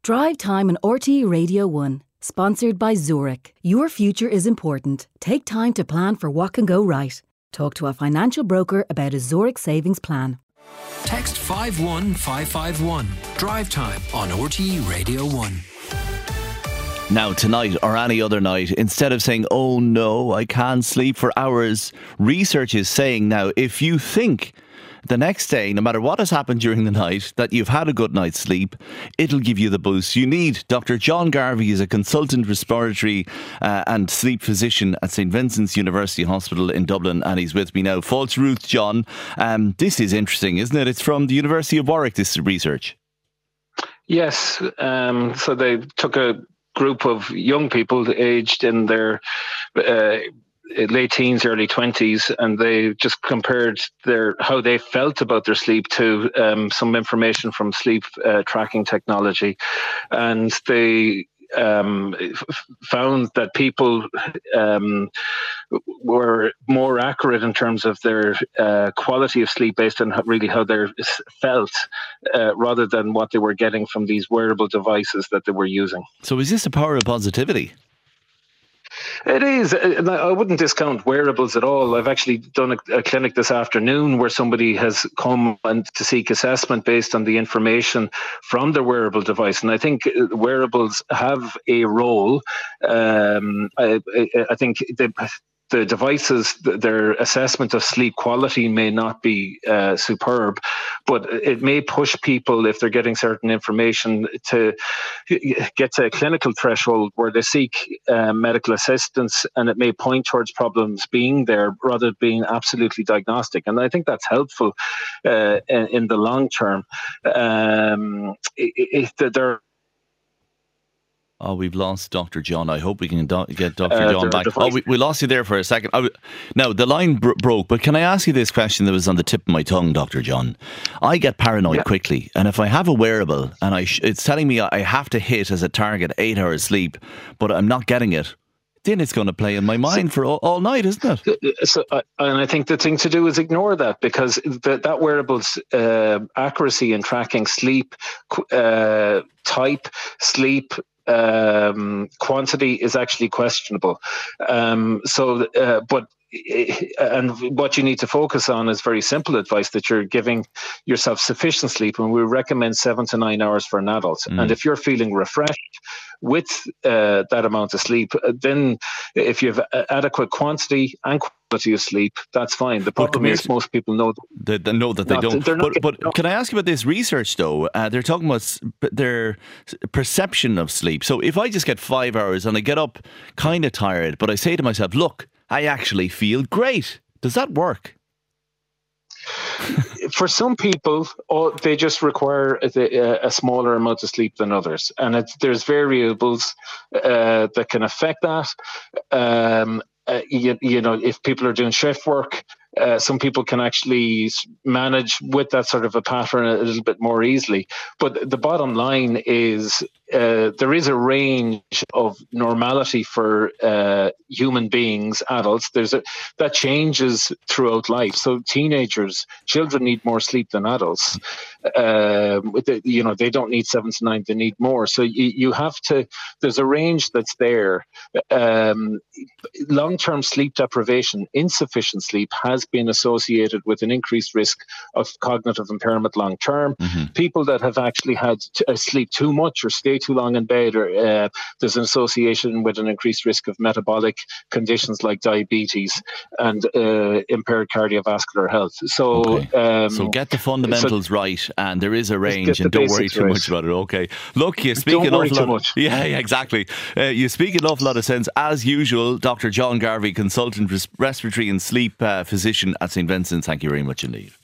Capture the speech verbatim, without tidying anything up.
Drive Time on R T E Radio one. Sponsored by Zurich. Your future is important. Take time to plan for what can go right. Talk to a financial broker about a Zurich savings plan. Text five one five five one. Drive Time on R T E Radio one. Now, tonight or any other night, instead of saying, oh no, I can't sleep for hours, research is saying now, if you think the next day, no matter what has happened during the night, that you've had a good night's sleep, it'll give you the boost you need. Doctor John Garvey is a consultant respiratory uh, and sleep physician at St Vincent's University Hospital in Dublin, and he's with me now. False Ruth, John. Um, this is interesting, isn't it? It's from the University of Warwick, this research. Yes. Um, so they took a group of young people aged in their uh, late teens, early twenties, and they just compared their how they felt about their sleep to um, some information from sleep uh, tracking technology, and they um, f- found that people um, were more accurate in terms of their uh, quality of sleep based on how, really how they felt, uh, rather than what they were getting from these wearable devices that they were using. So is this the power of positivity? It is. I wouldn't discount wearables at all. I've actually done a, a clinic this afternoon where somebody has come and to seek assessment based on the information from their wearable device. And I think wearables have a role. Um, I, I think they, the devices, their assessment of sleep quality may not be uh, superb, but it may push people, if they're getting certain information, to get to a clinical threshold where they seek uh, medical assistance, and it may point towards problems being there rather than being absolutely diagnostic. And I think that's helpful uh, in, in the long term. Um, if there Oh, we've lost Doctor John. I hope we can do- get Doctor Uh, John back. Oh, we, we lost you there for a second. I w- now, the line bro- broke, but can I ask you this question that was on the tip of my tongue, Doctor John? I get paranoid yeah. quickly, and if I have a wearable and I sh- it's telling me I have to hit as a target eight hours sleep, but I'm not getting it, then it's going to play in my mind for all, all night, isn't it? So, uh, and I think the thing to do is ignore that, because the, that wearable's uh, accuracy in tracking sleep, uh, type, sleep, um, quantity is actually questionable. Um, so, uh, but and what you need to focus on is very simple advice, that you're giving yourself sufficient sleep, and we recommend seven to nine hours for an adult. Mm. And if you're feeling refreshed with uh, that amount of sleep, then if you have adequate quantity and quality of sleep, that's fine. The problem is most people know they, they know that they not, don't. But, but but can I ask you about this research though? Uh, they're talking about their perception of sleep. So if I just get five hours and I get up kind of tired, but I say to myself, look, I actually feel great. Does that work? For some people, oh, they just require a, a smaller amount of sleep than others, and it's, there's variables uh, that can affect that. Um, uh, you, you know, if people are doing shift work, uh, some people can actually manage with that sort of a pattern a little bit more easily. But the bottom line is uh, there is a range of normality for uh, human beings, adults. There's a that changes throughout life. So teenagers, children need more sleep than adults. Uh, the, you know, they don't need seven to nine; they need more. So you, you have to. There's a range that's there. Um, long-term sleep deprivation, insufficient sleep, has been associated with an increased risk of cognitive impairment long term. Mm-hmm. People that have actually had to, uh, sleep too much or stay too long in bed, or uh, there's an association with an increased risk of metabolic conditions like diabetes and uh, impaired cardiovascular health. So, okay. um, so get the fundamentals so, right, and there is a range, and don't worry too right. much about it. Okay, look, you speak don't an worry awful too lot. Much. Yeah, yeah, exactly. Uh, you speak an awful lot of sense, as usual. Doctor John Garvey, consultant res- respiratory and sleep uh, physician at St Vincent's. Thank you very much indeed.